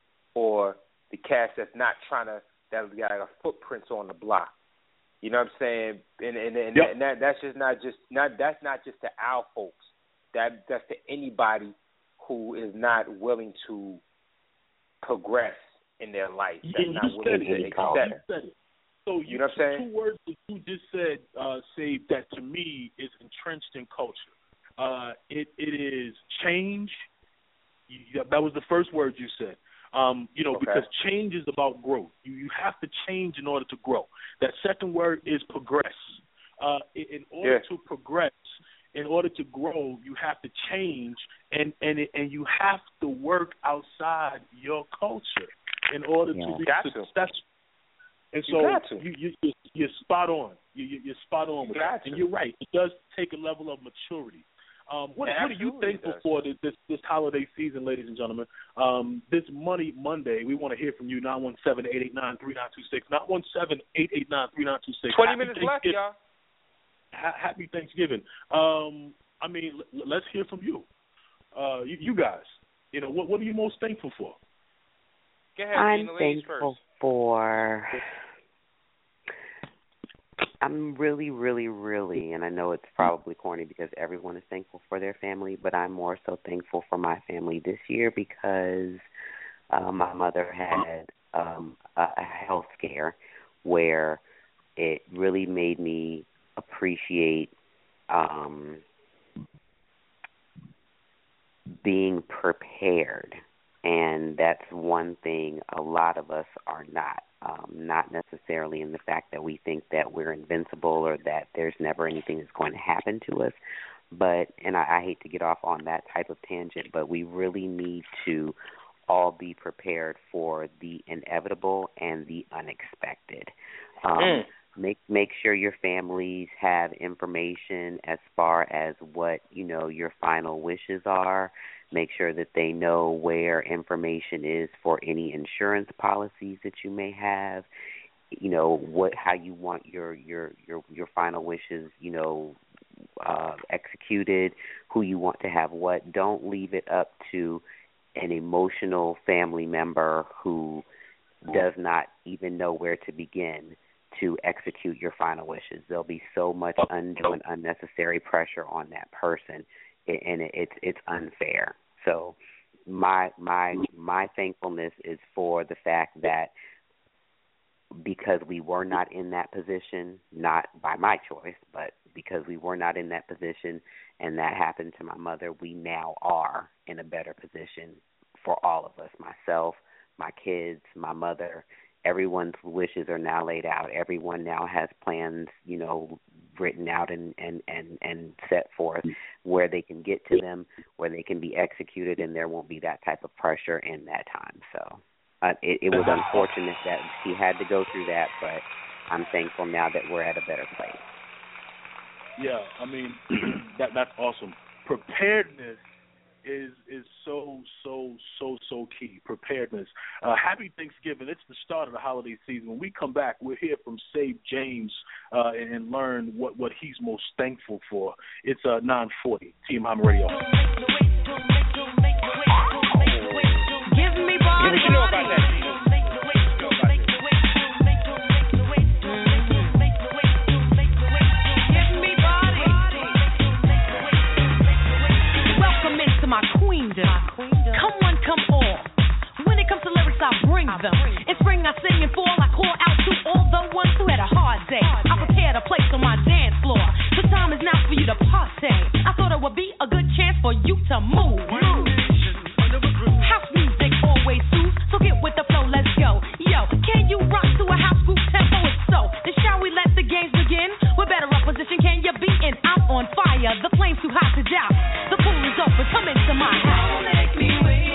or the cats that's not trying to that got a footprints on the block. You know what I'm saying? And and, and, yep. and that, that's just not just not that's not just to our folks. That that's to anybody who is not willing to progress in their life. That's and not willing to it, accept. You it. So you, you know what I'm saying? Two words that you just said, uh, Save, that to me is entrenched in culture. Uh, it it is change. You, that was the first word you said. Um, you know, okay. because change is about growth. You you have to change in order to grow. That second word is progress. Uh, in, in order yeah. to progress, in order to grow, you have to change, and and it, and you have to work outside your culture in order yeah. to be got successful. To. And so you, got to. you, you, you you're spot on. You, you you're spot on with you that, to. and you're right. It does take a level of maturity. Um, what, what are you thankful for this, this this holiday season, ladies and gentlemen? Um, this Money Monday, we want to hear from you. nine one seven, eight eight nine, three nine two six. nine one seven, eight eight nine, three nine two six. Twenty Happy minutes left, y'all. Ha- happy Thanksgiving. Um, I mean, l- let's hear from you. Uh, you. You guys, you know, what what are you most thankful for? Go ahead, I'm Gina, ladies thankful first. for. I'm really, really, really, and I know it's probably corny because everyone is thankful for their family, but I'm more so thankful for my family this year because uh, my mother had um, a, a health scare where it really made me appreciate um, being prepared. And that's one thing a lot of us are not. Um, not necessarily in the fact that we think that we're invincible or that there's never anything that's going to happen to us. But, and I, I hate to get off on that type of tangent, but we really need to all be prepared for the inevitable and the unexpected. Um, mm. Make make sure your families have information as far as what, you know, your final wishes are. Make sure that they know where information is for any insurance policies that you may have. You know, what how you want your your your, your final wishes, you know, uh, executed, who you want to have what. Don't leave it up to an emotional family member who does not even know where to begin to execute your final wishes. There'll be so much undue and unnecessary pressure on that person, and it's it's unfair. So my my my thankfulness is for the fact that because we were not in that position, not by my choice, but because we were not in that position and that happened to my mother, we now are in a better position for all of us, myself, my kids, my mother. Everyone's wishes are now laid out. Everyone now has plans, you know, written out and, and, and, and set forth where they can get to them, where they can be executed, and there won't be that type of pressure in that time. So uh, it, it was unfortunate that she had to go through that, but I'm thankful now that we're at a better place. Yeah, I mean, that that's awesome. Preparedness is is so, so, so, so key, preparedness. Uh, happy Thanksgiving. It's the start of the holiday season. When we come back, we'll hear from Save James uh, and, and learn what, what he's most thankful for. It's uh, nine forty, T M Hyman Radio. Give me body. What you know about that? My queendom. Come one, come all. When it comes to lyrics, I bring them. In spring, I sing and fall. I call out to all the ones who had a hard day. I prepare a place on my dance floor. The time is now for you to party. I thought it would be a good chance for you to move. move. House music always soothes, so get with the flow, let's go. Yo, can you rock to a house group tempo? It's so. Then shall we let the games begin? We're better up position, can you be in? I'm on fire, the flame's too hot to doubt. The pool is open, come into my house. Make me wait.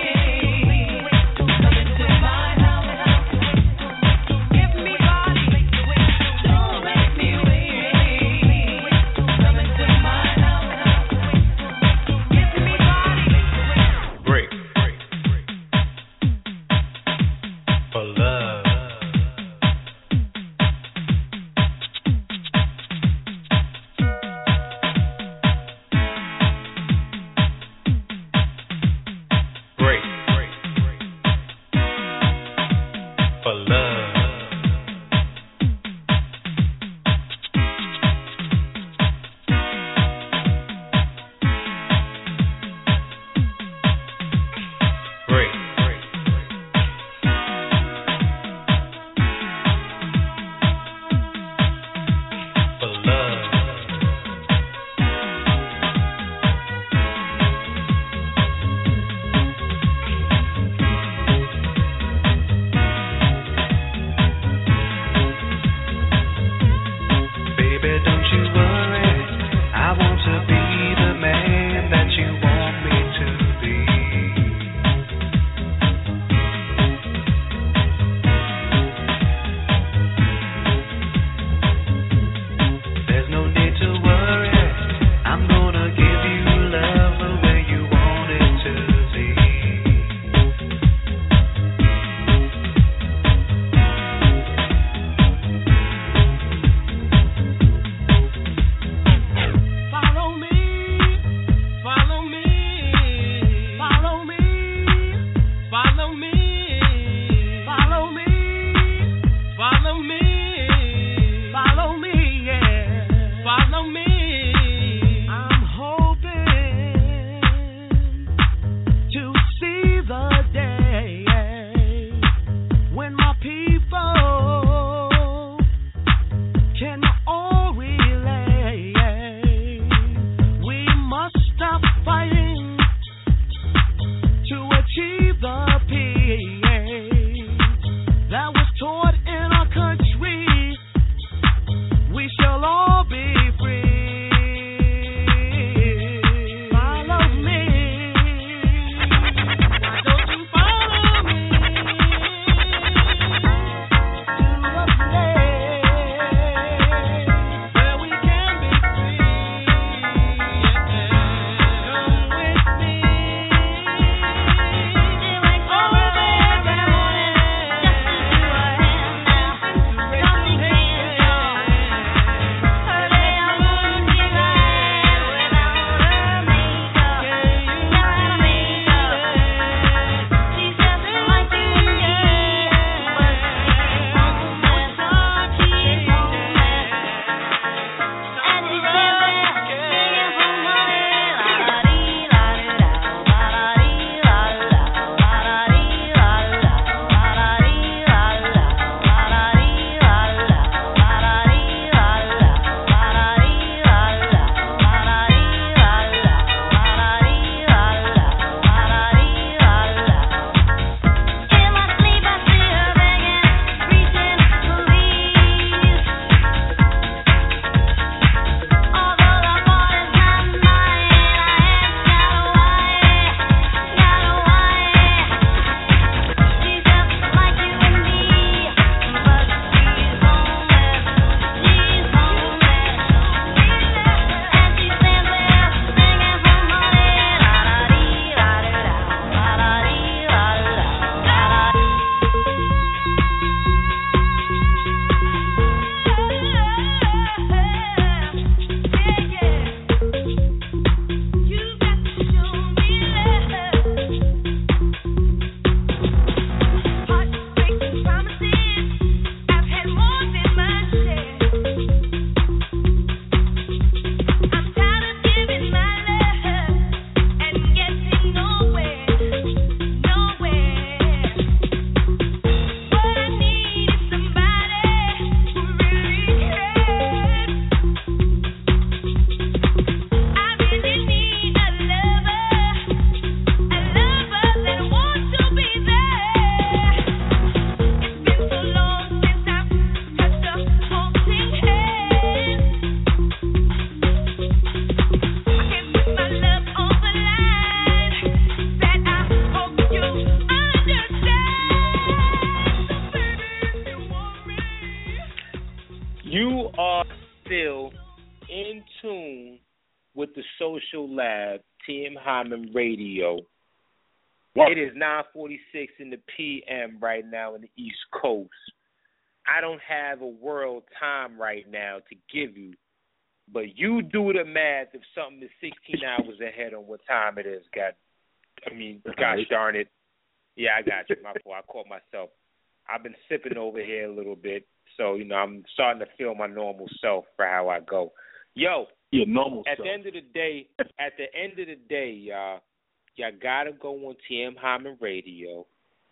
You are still in tune with the Social Lab, T M Hyman Radio. What? It is nine forty-six in the P M right now in the East Coast. I don't have a world time right now to give you, but you do the math if something is sixteen hours ahead on what time it is. God, I mean, gosh darn it. Yeah, I got you. My fault. I caught myself. I've been sipping over here a little bit, so, you know, I'm starting to feel my normal self for how I go. Yo, Your normal at self. the end of the day, at the end of the day, y'all, y'all gotta go on T M Hyman Radio.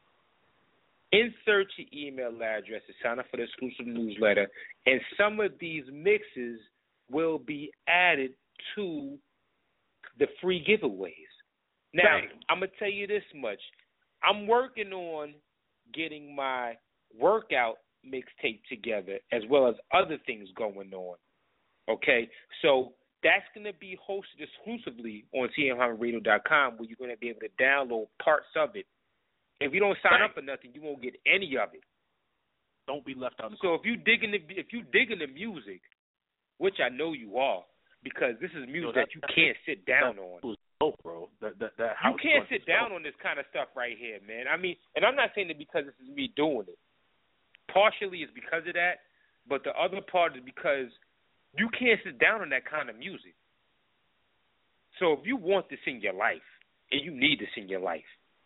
Insert your email address to sign up for the exclusive newsletter, and some of these mixes will be added to the free giveaways. Now, Dang. I'm going to tell you this much. I'm working on getting my workout mixtape together as well as other things going on. Okay? So that's going to be hosted exclusively on T M Hyman Radio dot com, where you're going to be able to download parts of it. If you don't sign Dang. up for nothing, you won't get any of it. Don't be left out. So if you digging the if you digging the music, which I know you are, because this is music no, that, that you can't sit down that on. Was dope, bro. That that that you can't sit down dope. on this kind of stuff right here, man. I mean, and I'm not saying it because this is me doing it. Partially it's because of that, but the other part is because you can't sit down on that kind of music. So if you want this in your life, and you need this in your life,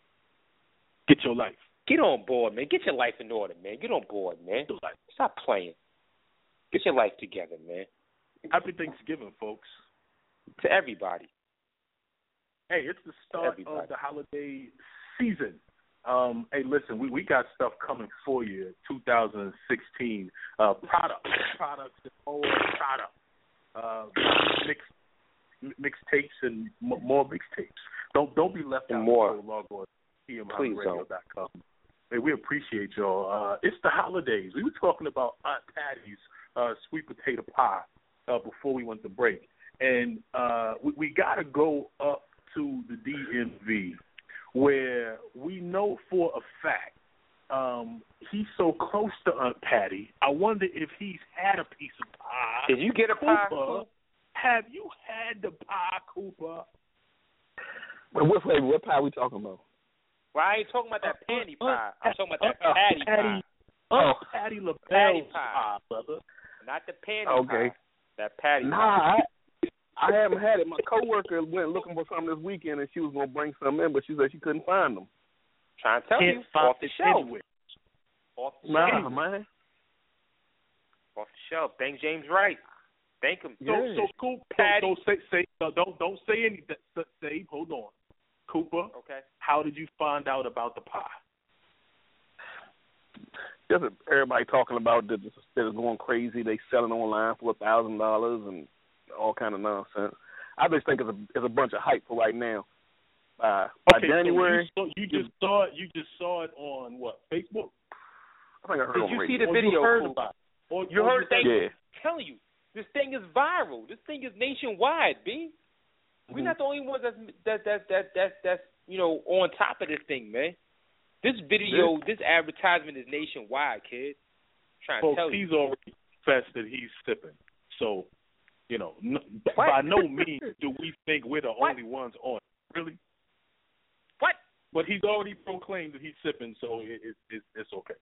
get your life. Get on board, man. Get your life in order, man. Get on board, man. Stop playing. Get your life together, man. Happy Thanksgiving, folks. To everybody. Hey, it's the start of the holiday season. Um, hey, listen, we, we got stuff coming for you in two thousand sixteen. Uh, products, products, and more products. Uh, mix, mixtapes and m- more mixtapes. Don't don't be left and out. More. So log on T M Hyman Radio dot com. Hey, we appreciate y'all. Uh, it's the holidays. We were talking about Aunt Patty's uh, sweet potato pie uh, before we went to break, and uh, we, we got to go up to the D M V, where we know for a fact um, he's so close to Aunt Patty. I wonder if he's had a piece of pie. Did you get a Cooper, pie, Cooper? Have you had the pie, Cooper? Well, what flavor? What pie are we talking about? Well, I ain't talking about that panty pie. I'm talking about that patty pie. Oh, Patty LaBelle's pie, brother. Not the panty okay. pie. That patty nah, pie. I, I haven't had it. My coworker went looking for some this weekend, and she was going to bring some in, but she said she couldn't find them. Trying to tell Can't you, off the shelf. Off the nah, shelf. man. Off the shelf. Thank James Wright. Thank him. So, yeah. so cool. Patty. So, so say, say, no, don't, don't say anything. Say, hold on. Cooper, okay. How did you find out about the pie? Just everybody talking about that it's going crazy. They selling online for a thousand dollars and all kind of nonsense. I just think it's a it's a bunch of hype for right now. Uh, okay, by January, so you, saw, you just saw it. You just saw it on what? Facebook? I think I heard Did on you radio. see the or video? You heard about it. Or, you or heard that? Yeah. I'm telling you, this thing is viral. This thing is nationwide, B. We're not the only ones that's that that that that that's you know on top of this thing, man. This video, this, this advertisement is nationwide, kid. I'm trying Folks, to tell you, he's already confessed that he's sipping. So, you know, no, by no means do we think we're the what? only ones on it. Really? What? But he's already proclaimed that he's sipping, so it, it, it, it's okay.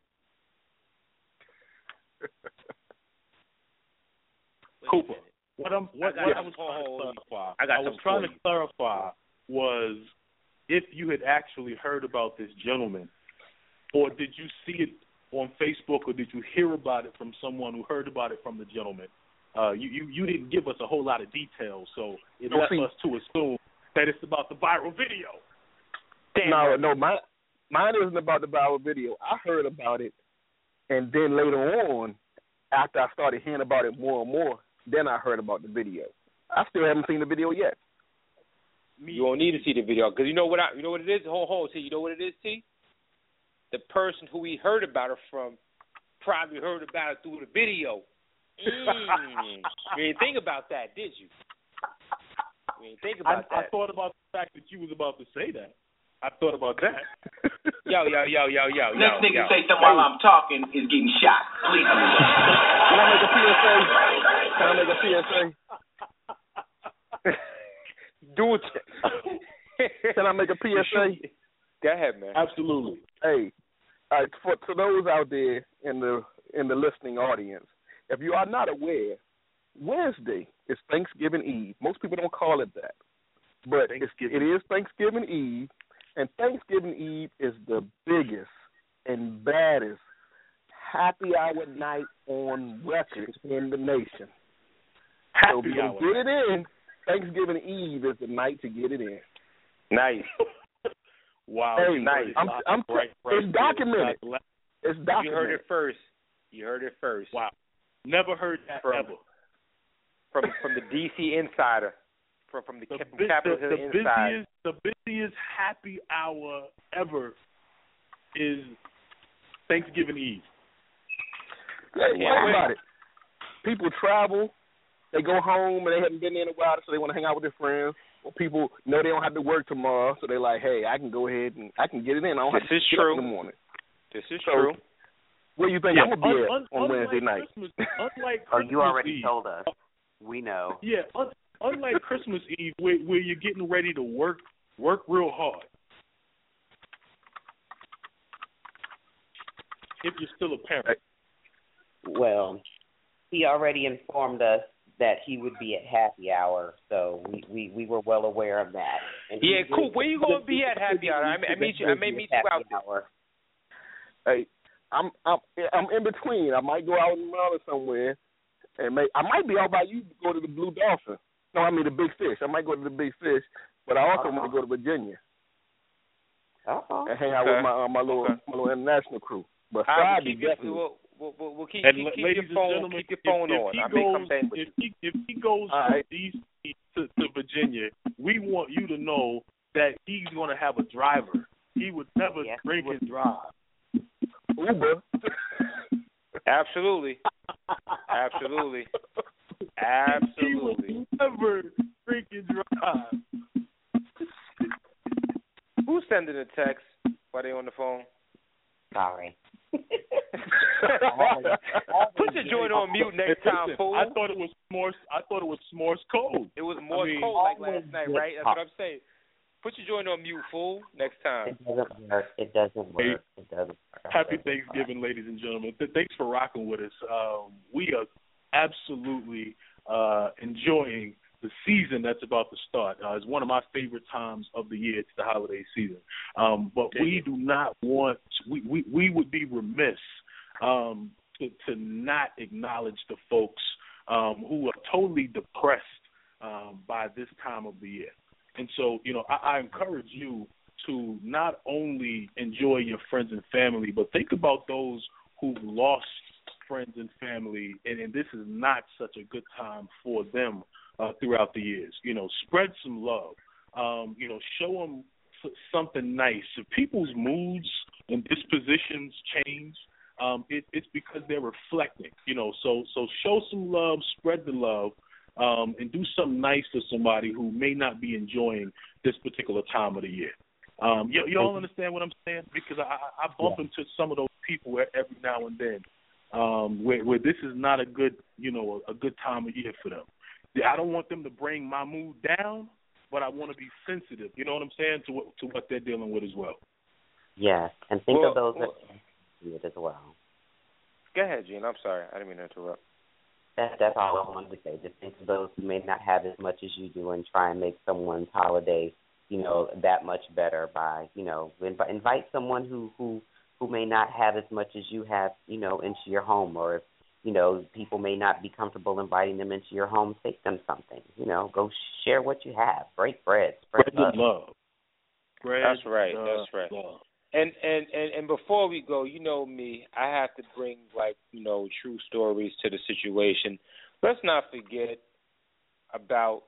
Cooper. What I'm what, what I was trying to clarify, I, got I was trying to clarify was if you had actually heard about this gentleman, or did you see it on Facebook, or did you hear about it from someone who heard about it from the gentleman? Uh, you, you you didn't give us a whole lot of details, so it no, left see, us to assume that it's about the viral video. Damn no, right. no, mine mine isn't about the viral video. I heard about it, and then later on, after I started hearing about it more and more, then I heard about the video. I still haven't seen the video yet. You don't need to see the video because you know what I, you know what it is. Hold, hold, T. You know what it is, T. The person who we heard about it from probably heard about it through the video. Mm. You didn't think about that, did you? You didn't think about I, that. I thought about the fact that you was about to say that. I thought about that. Yo, yo, yo, yo, yo, yo. Next nigga yo. say something while I'm talking is getting shot. Please. Can I make a P S A? Can I make a P S A? Do it. Can I make a P S A? Go ahead, man. Absolutely. Hey, uh, for to those out there in the in the listening audience, if you are not aware, Wednesday is Thanksgiving Eve. Most people don't call it that, but it's, it is Thanksgiving Eve, and Thanksgiving Eve is the biggest and baddest happy hour night on record in the nation. Happy so if you hour. get it in, Thanksgiving Eve is the night to get it in. Nice. Wow. Hey, nice. I'm, I'm, right, right, it's documented. It's documented. You heard it first. You heard it first. Wow. Never heard that from, ever. From from the D C Insider. From from the, the, from Capitol the, Hill the Insider. Busiest, the busiest happy hour ever is Thanksgiving Eve. Yeah, think about it. People travel, they go home and they haven't been there in a while, so they want to hang out with their friends. Or people know they don't have to work tomorrow, so they're like, "Hey, I can go ahead and I can get it in. I don't this have to is get true. up in the morning." This is so, true. Where do you think yeah, I'm gonna be un, at un, on Wednesday night? Christmas, unlike oh, Christmas you already Eve, told us. We know. Yeah, un, unlike Christmas Eve, where, where you're getting ready to work work real hard. If you're still a parent. Well, he already informed us that he would be at happy hour, so we, we, we were well aware of that. And yeah, cool. Where you gonna be at happy hour? I, I meet you. I may meet you out there. Hey, I'm I'm I'm in between. I might go out in Maryland somewhere, and may, I might be out by you to go to the Blue Dolphin. No, I mean the Big Fish. I might go to the Big Fish, but I also uh-huh. want to go to Virginia uh-huh. and hang out okay. with my uh, my little okay. my little international crew. But I Friday will definitely. We'll, we'll, we'll, we'll keep, and keep, keep ladies your phone, and keep your phone if, on. If I he may goes, come bang with if you. he if he goes All from right. D C to, to Virginia, we want you to know that he's going to have a driver. He would never yes, drink and drive. Uber. Absolutely. Absolutely. Absolutely. He would never drink and drive. Who's sending a text while they on the phone? Sorry. Put your joint on mute next time, fool. I thought it was Morse. I thought it was Morse code. It was Morse I mean, code like last night, right? That's what I'm saying. Put your joint on mute, fool. Next time. It doesn't work. It doesn't work. It doesn't work. Happy Thanksgiving, ladies and gentlemen. Th- thanks for rocking with us. Um, we are absolutely uh, enjoying the season that's about to start. Uh, it's one of my favorite times of the year. It's the holiday season. Um, but we do not want, we, we, we would be remiss um, to, to not acknowledge the folks um, who are totally depressed um, by this time of the year. And so, you know, I, I encourage you to not only enjoy your friends and family, but think about those who've lost friends and family, and, and this is not such a good time for them uh, throughout the years. You know, spread some love. Um, you know, show them s- something nice. If people's moods and dispositions change, um, it, it's because they're reflecting. You know, so so show some love, spread the love. Um, and do something nice for somebody who may not be enjoying this particular time of the year. Um, you, you all understand what I'm saying? Because I, I bump yeah. into some of those people every now and then um, where, where this is not a good, you know, a, a good time of year for them. I don't want them to bring my mood down, but I want to be sensitive. You know what I'm saying, to what to what they're dealing with as well. Yes, and think well, of those well, that do it as well. Go ahead, Gene. I'm sorry. I didn't mean to interrupt. That, that's all I wanted to say. Just think of those who may not have as much as you do and try and make someone's holiday, you know, that much better by, you know, inv- invite someone who, who, who may not have as much as you have, you know, into your home. Or if, you know, people may not be comfortable inviting them into your home, take them something. You know, go share what you have. Break bread. Spread love. love. Bread, that's right. love, that's right. Love. And, and, and, and before we go, you know me, I have to bring, like, you know, true stories to the situation. Let's not forget about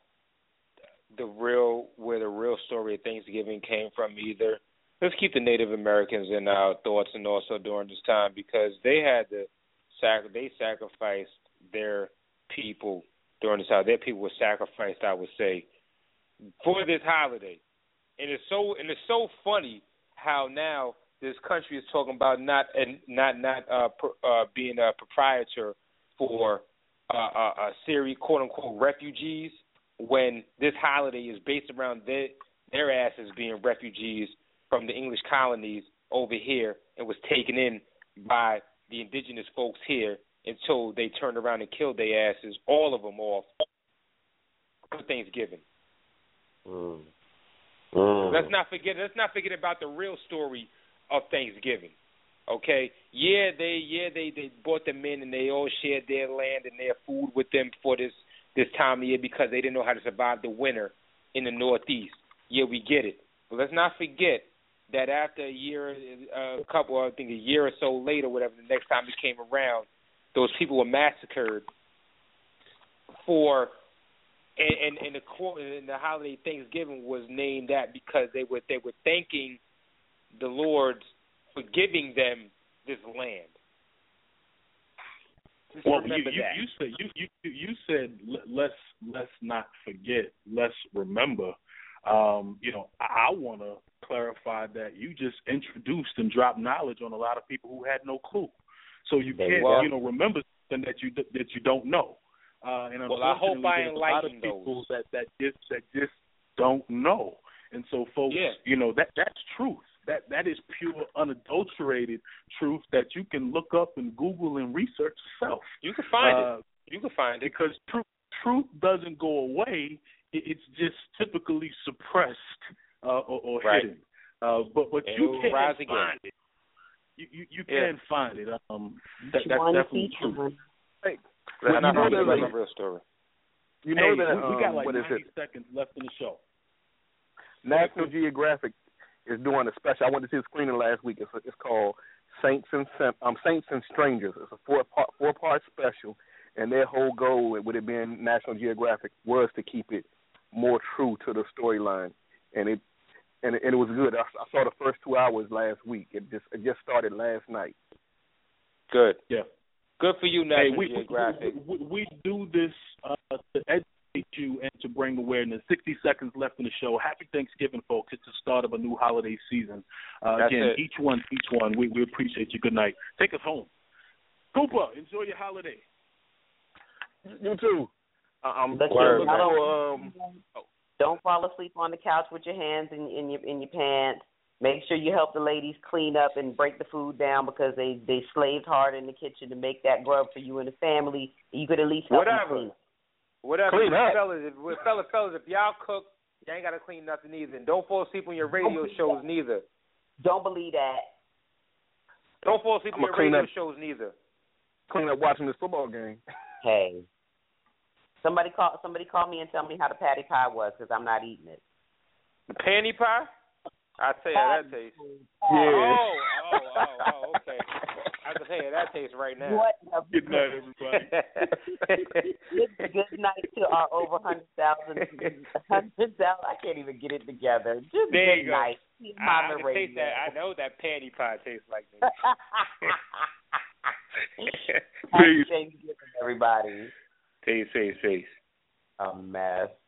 the real, where the real story of Thanksgiving came from either. Let's keep the Native Americans in our thoughts and also during this time, because they had to, sac- they sacrificed their people during this time. Their people were sacrificed, I would say, for this holiday. And it's so, and it's so funny how now this country is talking about not and not not uh, pro, uh, being a proprietor for uh, a, a series quote unquote refugees, when this holiday is based around their their asses being refugees from the English colonies over here and was taken in by the indigenous folks here until they turned around and killed their asses, all of them off for Thanksgiving. Mm. Mm. Let's not forget. Let's not forget about the real story of Thanksgiving. Okay, yeah, they yeah they, they brought them in and they all shared their land and their food with them for this this time of year because they didn't know how to survive the winter in the Northeast. Yeah, we get it, but let's not forget that after a year, uh, a couple, I think a year or so later, whatever, the next time it came around, those people were massacred for. And, and, and the and the holiday Thanksgiving was named that because they were they were thanking the Lord for giving them this land. Just well, remember you, you, that. you said you you you said let's let's not forget, let's remember. Um, you know, I, I want to clarify that you just introduced and dropped knowledge on a lot of people who had no clue. So you can't well, you know remember something that you that you don't know. Uh, and well, I hope I there's a lot of enlighten people those. that that just that just don't know, and so folks, yeah. you know that that's truth. That that is pure, unadulterated truth that you can look up and Google and research yourself. You can find uh, it. You can find it because truth truth doesn't go away. It, it's just typically suppressed uh, or, or right. hidden. Uh, but but and you can rise find again. it. You you, you yeah. can find it. Um, that, you that's definitely true. Hey. That's Well, not you know that's that, a real story. You know hey, that we, um, we got like what is ninety it? seconds left in the show. National Geographic is doing a special. I went to see the screening last week. It's, it's called Saints and um, Saints and Strangers. It's a four part four part special, and their whole goal with it being National Geographic was to keep it more true to the storyline, and it and it, and it was good. I, I saw the first two hours last week. It just it just started last night. Good. Yeah. Good for you, National hey, we, Geographic. We, we, we do this uh, to educate you and to bring awareness. sixty seconds left in the show. Happy Thanksgiving, folks. It's the start of a new holiday season. Uh, That's again, it. each one, each one. We, we appreciate you. Good night. Take us home. Cooper, enjoy your holiday. You too. Um, But Word, you man. know, um, don't fall asleep on the couch with your hands in, in your in your pants. Make sure you help the ladies clean up and break the food down because they, they slaved hard in the kitchen to make that grub for you and the family. You could at least help them Whatever. clean. Whatever. Clean up. Fellas, if, fellas, fellas, if y'all cook, you ain't got to clean nothing either. And don't fall asleep on your radio shows neither. Don't believe that. Don't fall asleep on I'ma your clean radio up. shows neither. Clean up watching this football game. Hey, somebody call somebody call me and tell me how the patty pie was because I'm not eating it. The panty pie? I'll tell you how that tastes. Yeah. Oh, oh, oh, oh, okay. I can tell you how that tastes right now. What Good night, everybody. Good night to our over one hundred thousand. one hundred thousand. I can't even get it together. Just There good you go. night. I, I can taste that. I know that panty pie tastes like this. Happy Thanksgiving, everybody. Peace, peace, peace. A mess.